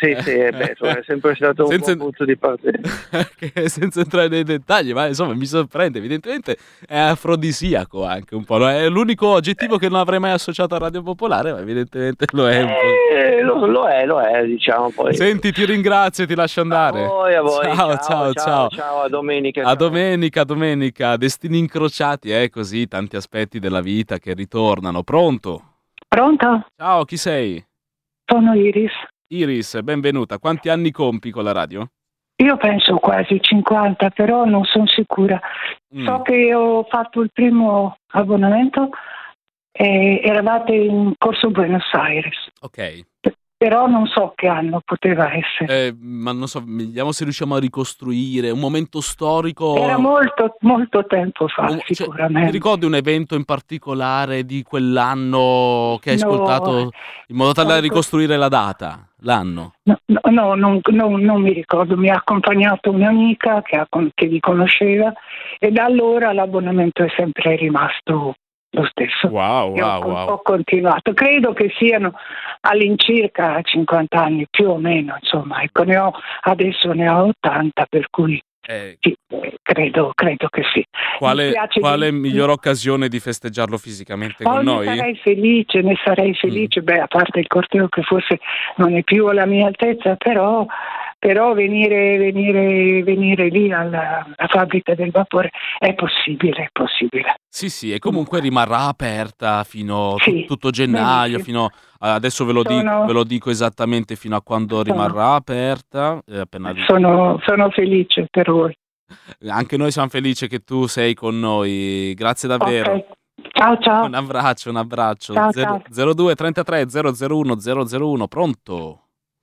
è sempre stato un buon punto di partenza. Senza entrare nei dettagli, ma insomma mi sorprende, evidentemente è afrodisiaco anche un po', è l'unico aggettivo che non avrei mai associato a Radio Popolare, ma evidentemente lo è un po'. Lo è, diciamo poi. Senti, ti ringrazio, ti lascio andare. A voi. Ciao, a domenica. A domenica, destini incrociati, così tanti aspetti della vita che ritornano. Pronto? Ciao, chi sei? Sono Iris, benvenuta. Quanti anni compi con la radio? Io penso quasi 50, però non sono sicura. So che ho fatto il primo abbonamento e eravate in Corso Buenos Aires. Ok. Però non so che anno poteva essere. Ma non so, vediamo se riusciamo a ricostruire un momento storico. Era molto, molto tempo fa, sicuramente. Ti ricordi un evento in particolare di quell'anno che hai ascoltato in modo tale da ricostruire la data, l'anno? No, non mi ricordo. Mi ha accompagnato un'amica che vi conosceva e da allora l'abbonamento è sempre rimasto lo stesso. Wow. Ho continuato, credo che siano all'incirca 50 anni più o meno, insomma, ecco, adesso ne ho 80, per cui sì, credo che sì. Quale migliore occasione di festeggiarlo fisicamente con noi? Ne sarei felice, a parte il corteo che forse non è più alla mia altezza, però venire lì alla fabbrica del vapore è possibile. Sì, e comunque rimarrà aperta fino tutto gennaio, fino adesso ve lo dico esattamente fino a quando rimarrà aperta. Sono felice per voi. Anche noi siamo felici che tu sei con noi, grazie davvero. Okay. Ciao. Un abbraccio. Ciao. 02 33 001 001, pronto?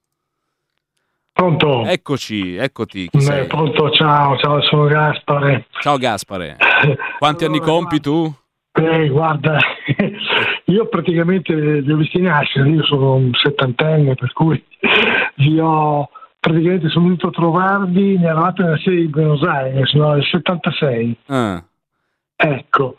Pronto? Eccoti, chi sei? Pronto, ciao, sono Gaspare. Ciao Gaspare. Quanti anni compi tu? Guarda, io praticamente devo nascere, io sono un settantenne, per cui praticamente sono venuto a trovarvi, ne eravate nella serie di Buenos Aires, no, nel 76. Ecco.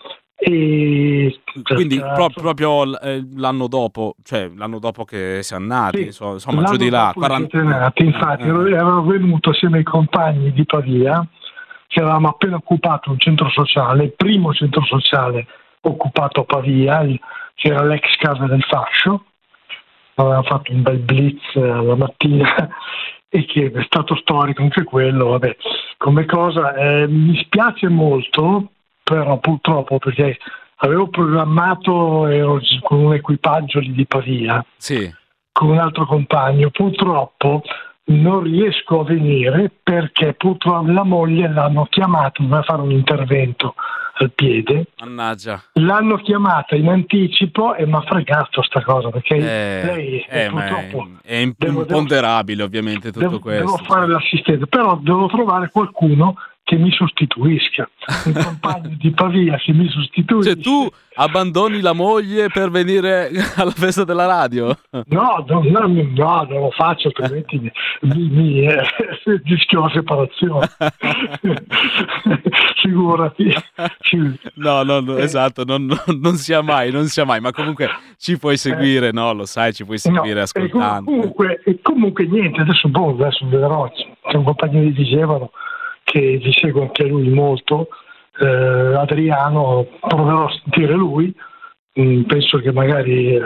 E quindi proprio l'anno dopo che siamo nati, insomma, giù di là, 40 nati, infatti ero venuto assieme ai compagni di Pavia, che avevamo appena occupato un centro sociale, il primo centro sociale occupato a Pavia, che era l'ex Casa del Fascio. Avevamo fatto un bel blitz la mattina e che è stato storico anche quello, vabbè, come cosa. Mi spiace molto, però purtroppo, perché avevo programmato, ero con un equipaggio lì di Pavia, con un altro compagno, purtroppo non riesco a venire perché purtroppo la moglie l'hanno chiamata, doveva fare un intervento al piede. Mannaggia. L'hanno chiamata in anticipo e mi ha fregato sta cosa, perché lei purtroppo è imponderabile ovviamente tutto questo. Devo fare l'assistente, però devo trovare qualcuno che mi sostituisca, un compagno di Pavia che mi sostituisca. Cioè tu abbandoni la moglie per venire alla festa della radio? No, non lo faccio, altrimenti mi rischio la separazione. Figurati. No, esatto, non sia mai, ma comunque ci puoi seguire, no? Lo sai, ci puoi seguire ascoltando. Comunque niente, adesso vedrò, c'è un compagno che dicevano che vi segue anche lui molto, Adriano, proverò a sentire lui, penso che magari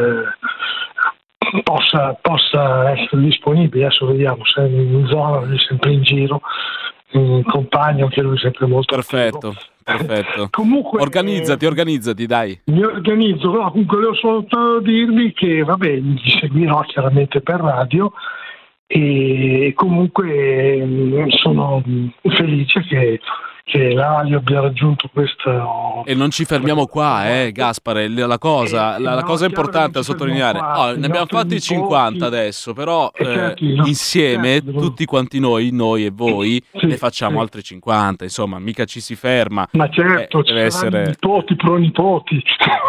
possa essere disponibile, adesso vediamo se è in zona, è sempre in giro, un compagno che lui è sempre molto perfetto. Comunque, organizzati, dai. Mi organizzo, no, comunque devo soltanto dirvi che vi seguirò chiaramente per radio e comunque sono felice che la radio abbia raggiunto questo. E non ci fermiamo qua, Gaspare, la cosa importante da sottolineare, ne abbiamo fatti 50 adesso, però insieme tutti quanti noi e voi ne facciamo altri 50, insomma, mica ci si ferma. Ma certo, deve essere nipoti, pronipoti.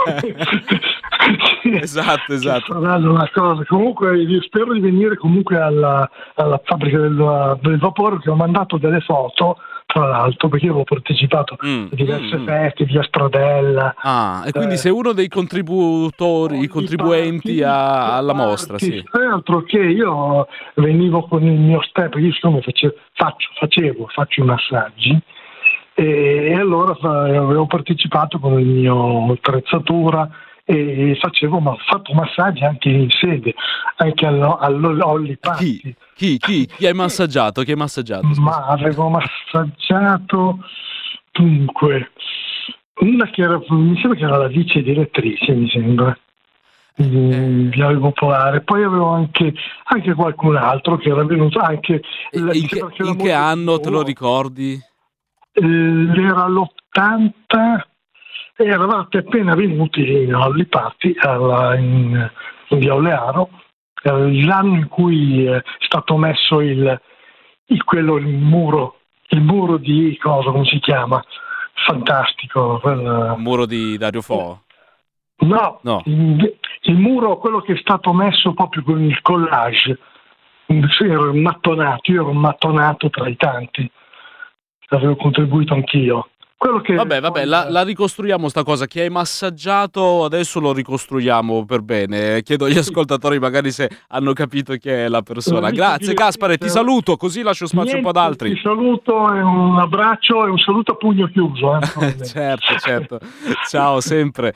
Esatto. Una cosa. Comunque spero di venire comunque alla fabbrica del vapore, che ho mandato delle foto, tra l'altro, perché io avevo partecipato a diverse feste, via Stradella. E quindi sei uno dei contribuenti alla mostra, sì. Tra l'altro che io venivo con il mio step, io siccome faccio i massaggi, e allora avevo partecipato con il mio attrezzatura e ho fatto massaggi anche in sede, anche all'Olli Party. Chi hai massaggiato? Ma avevo massaggiato dunque una che mi sembra che era la vice direttrice, mi sembra, di Viale Popolare. Poi avevo anche qualcun altro che era venuto anche. In che anno te lo ricordi? Era l'80. Eravate appena venuti in Olli Party in via Olearo, l'anno in cui è stato messo il muro di cosa, come si chiama? Fantastico. Il muro di Dario Fo? No. Il muro, quello che è stato messo proprio con il collage. Io ero un mattonato tra i tanti, avevo contribuito anch'io. Vabbè, la ricostruiamo sta cosa. Chi hai massaggiato adesso lo ricostruiamo per bene. Chiedo agli ascoltatori magari se hanno capito chi è la persona. Grazie Gaspare, ti saluto, così lascio spazio un po' ad altri. Ti saluto e un abbraccio e un saluto a pugno chiuso. Certo. Ciao sempre.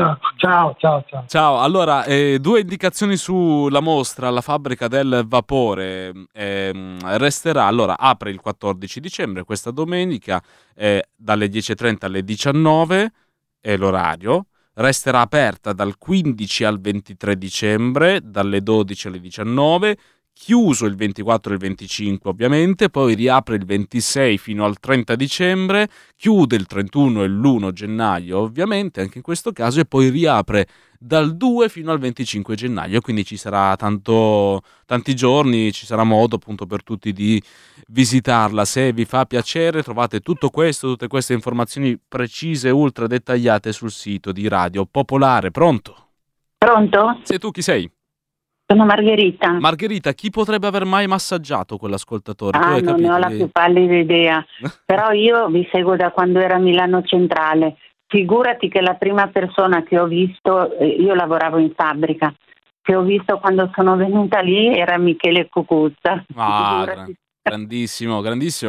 Ciao. Allora, 2 indicazioni sulla mostra. La fabbrica del vapore resterà, allora apre il 14 dicembre, questa domenica, dalle 10:30 alle 19 è l'orario. Resterà aperta dal 15 al 23 dicembre, dalle 12 alle 19, chiuso il 24 e il 25 ovviamente, poi riapre il 26 fino al 30 dicembre, chiude il 31 e l'1 gennaio ovviamente, anche in questo caso, e poi riapre dal 2 fino al 25 gennaio, quindi ci sarà tanti giorni, ci sarà modo appunto per tutti di visitarla. Se vi fa piacere trovate tutte queste informazioni precise, ultra dettagliate sul sito di Radio Popolare. Pronto? Sei tu, chi sei? Sono Margherita. Margherita, chi potrebbe aver mai massaggiato quell'ascoltatore? Non ne ho la più pallida idea, però io vi seguo da quando era a Milano Centrale. Figurati che la prima persona che ho visto, io lavoravo in fabbrica, che ho visto quando sono venuta lì era Michele Cucuzza. Grandissimo.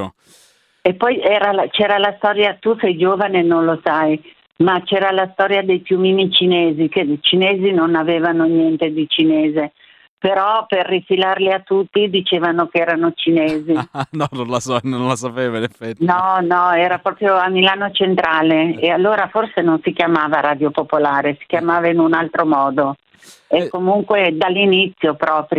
E poi c'era la storia, tu sei giovane e non lo sai, ma c'era la storia dei piumini cinesi, che i cinesi non avevano niente di cinese, però per rifilarli a tutti dicevano che erano cinesi. No, non la sapevo in effetti. No, era proprio a Milano Centrale, e allora forse non si chiamava Radio Popolare, si chiamava in un altro modo. E comunque dall'inizio,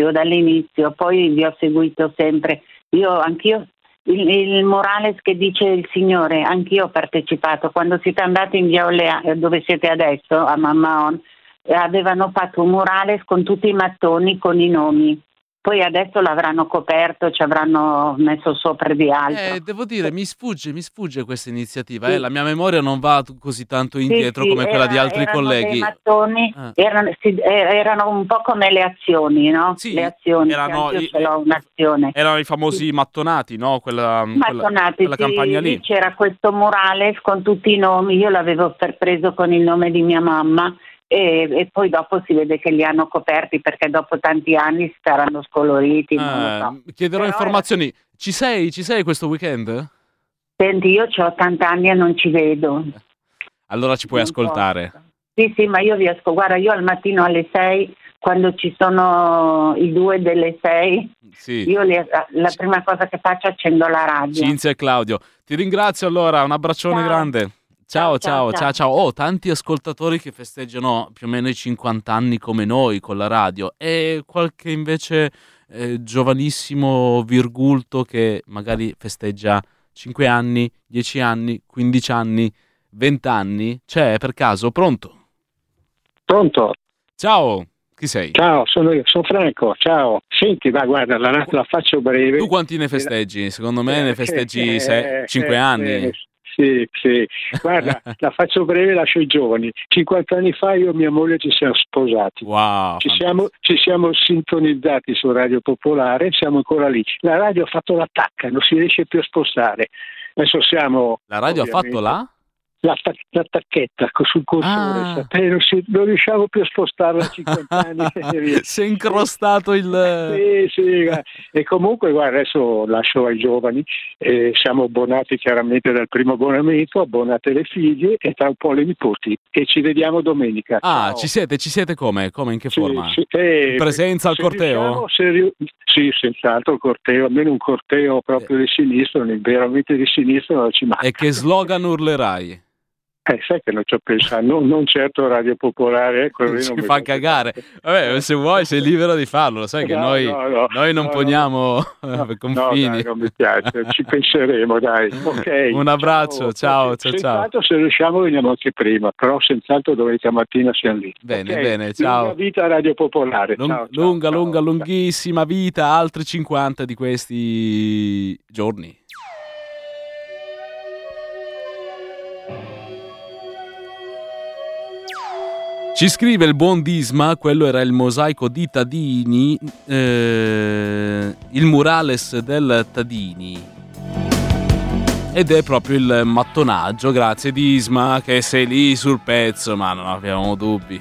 poi vi ho seguito sempre. Anch'io, il Morales che dice il signore, anch'io ho partecipato. Quando siete andati in via Olea, dove siete adesso, a Mammaon, avevano fatto un murales con tutti i mattoni con i nomi. poi adesso l'avranno coperto, ci avranno messo sopra di altro. Devo dire, mi sfugge questa iniziativa. La mia memoria non va così tanto indietro come quella di altri colleghi. Mattoni, erano un po' come le azioni, no? Sì, le azioni. erano un'azione. Erano i famosi mattonati, no? Quella campagna lì. C'era questo murales con tutti i nomi, io l'avevo preso con il nome di mia mamma. E poi dopo si vede che li hanno coperti perché dopo tanti anni saranno scoloriti. Non lo so. Chiederò informazioni. Ci sei questo weekend? Senti, io ho 80 anni e non ci vedo. Allora ci puoi ascoltare. Sì, ma io vi ascolto. Guarda, io al mattino alle 6, quando ci sono i 2 delle 6, io la prima cosa che faccio è accendo la radio. Cinzia e Claudio. Ti ringrazio allora, un abbraccione grande. Ciao. Oh, tanti ascoltatori che festeggiano più o meno i 50 anni come noi con la radio e qualche invece giovanissimo virgulto che magari festeggia 5 anni, 10 anni, 15 anni, 20 anni. C'è per caso? Pronto? Ciao, chi sei? Ciao, sono io, sono Franco, ciao. Senti, ma guarda, la faccio breve. Tu quanti ne festeggi? Secondo me ne festeggi 5 anni. Sì, guarda, la faccio breve, lascio i giovani. 50 anni fa io e mia moglie ci siamo sposati. Wow, ci siamo sintonizzati su Radio Popolare, siamo ancora lì. La radio ha fatto l'attacca, non si riesce più a spostare. Adesso siamo... La radio ha fatto la tacchetta sul cursore, non riusciamo più a spostarla a 50 anni. Si è incrostato il... Sì, e comunque guarda, adesso lascio ai giovani, siamo abbonati chiaramente dal primo abbonamento, abbonate le figlie e tra un po' le nipoti e ci vediamo domenica. Ciao. Ci siete come? In che forma? Presenza al corteo? Sì, senz'altro il corteo, almeno un corteo proprio di sinistra, veramente di sinistra non ci manca. E che slogan urlerai? Sai che non ci ho pensato, non certo Radio Popolare, ci fa cagare. Vabbè, se vuoi sei libero di farlo, sai che noi non poniamo confini. No, non mi piace, ci penseremo, dai. Okay, un abbraccio, ciao. Senz'altro se riusciamo veniamo anche prima, però senz'altro domenica mattina siamo lì. Bene, ciao. Lunga vita Radio Popolare. Lunghissima vita, altri 50 di questi giorni. Ci scrive il buon Disma, quello era il mosaico di Tadini, il murales del Tadini. Ed è proprio il mattonaggio, grazie Disma, che sei lì sul pezzo, ma non abbiamo dubbi.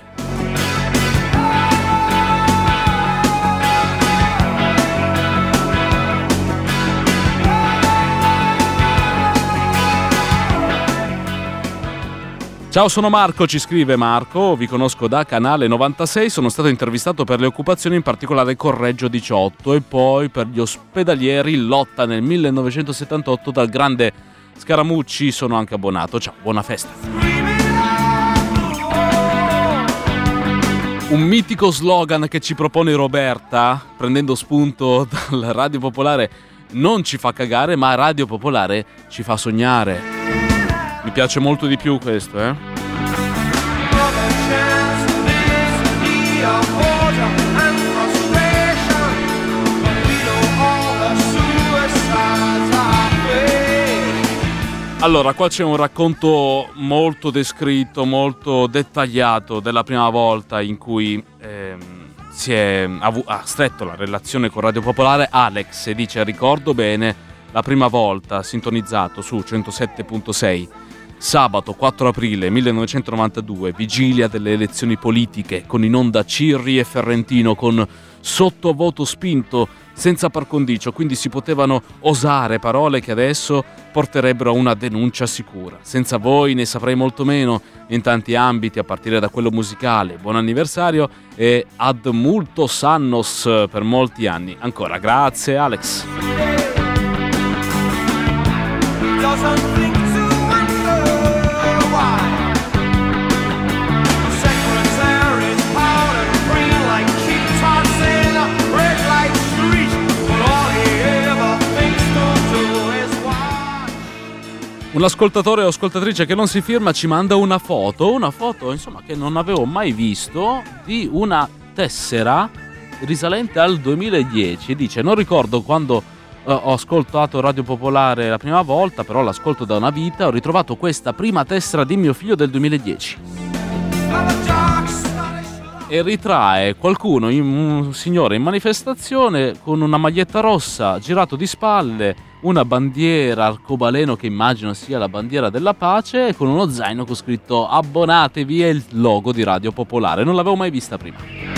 Ciao, sono Marco, ci scrive Marco, vi conosco da Canale 96, sono stato intervistato per le occupazioni, in particolare Correggio 18 e poi per gli ospedalieri in lotta nel 1978 dal grande Scaramucci, sono anche abbonato. Ciao, buona festa. Un mitico slogan che ci propone Roberta, prendendo spunto dal Radio Popolare: non ci fa cagare, ma Radio Popolare ci fa sognare. Mi piace molto di più questo, Allora, qua c'è un racconto molto descritto, molto dettagliato della prima volta in cui ha stretto la relazione con Radio Popolare. Alex dice: ricordo bene la prima volta sintonizzato su 107.6. Sabato 4 aprile 1992, vigilia delle elezioni politiche, con in onda Cirri e Ferrentino, con sottovoto spinto, senza par condicio, quindi si potevano osare parole che adesso porterebbero a una denuncia sicura. Senza voi ne saprei molto meno in tanti ambiti, a partire da quello musicale. Buon anniversario e ad multos annos per molti anni. Ancora, grazie Alex. Un ascoltatore o ascoltatrice che non si firma ci manda una foto insomma che non avevo mai visto, di una tessera risalente al 2010 e dice: non ricordo quando ho ascoltato Radio Popolare la prima volta, però l'ascolto da una vita, ho ritrovato questa prima tessera di mio figlio del 2010. E ritrae qualcuno, un signore in manifestazione con una maglietta rossa, girato di spalle, una bandiera arcobaleno che immagino sia la bandiera della pace, e con uno zaino con scritto abbonatevi e il logo di Radio Popolare. Non l'avevo mai vista prima.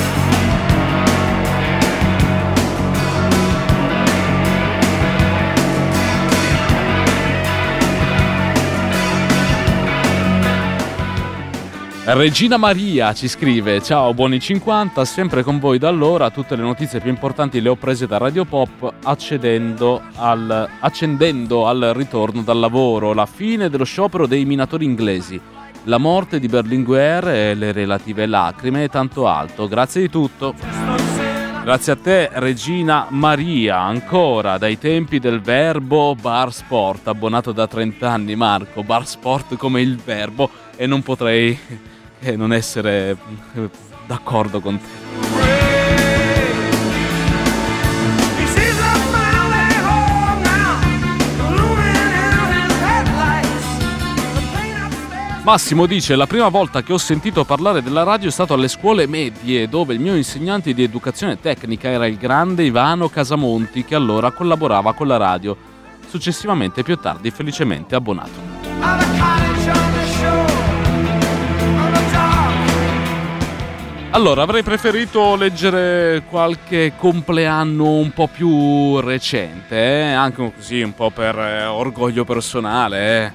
Regina Maria ci scrive: ciao, buoni 50, sempre con voi da allora, tutte le notizie più importanti le ho prese da Radio Pop accendendo al ritorno dal lavoro, la fine dello sciopero dei minatori inglesi, la morte di Berlinguer e le relative lacrime e tanto altro. Grazie di tutto. Grazie a te Regina Maria, ancora dai tempi del Verbo Bar Sport, abbonato da 30 anni Marco, Bar Sport come il verbo, e non potrei non essere d'accordo con te. Massimo dice: la prima volta che ho sentito parlare della radio è stato alle scuole medie, dove il mio insegnante di educazione tecnica era il grande Ivano Casamonti, che allora collaborava con la radio, successivamente più tardi felicemente abbonato. Allora, avrei preferito leggere qualche compleanno un po' più recente, anche così un po' per orgoglio personale.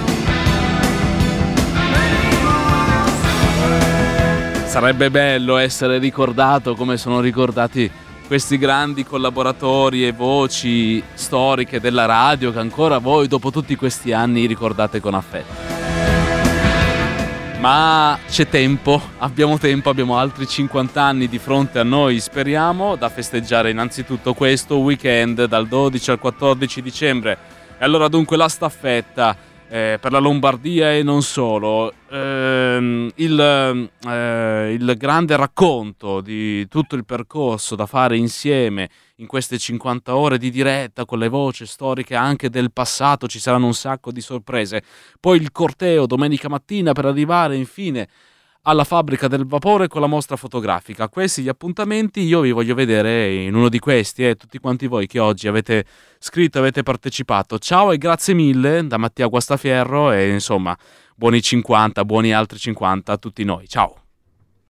Sarebbe bello essere ricordato come sono ricordati questi grandi collaboratori e voci storiche della radio che ancora voi dopo tutti questi anni ricordate con affetto. Ma c'è tempo, abbiamo altri 50 anni di fronte a noi, speriamo, da festeggiare innanzitutto questo weekend dal 12 al 14 dicembre. E allora dunque la staffetta per la Lombardia e non solo, il grande racconto di tutto il percorso da fare insieme in queste 50 ore di diretta con le voci storiche anche del passato, ci saranno un sacco di sorprese. Poi il corteo domenica mattina per arrivare infine alla fabbrica del vapore con la mostra fotografica. Questi gli appuntamenti, io vi voglio vedere in uno di questi, tutti quanti voi che oggi avete scritto, avete partecipato. Ciao e grazie mille da Mattia Guastafierro e insomma buoni 50, buoni altri 50 a tutti noi. Ciao.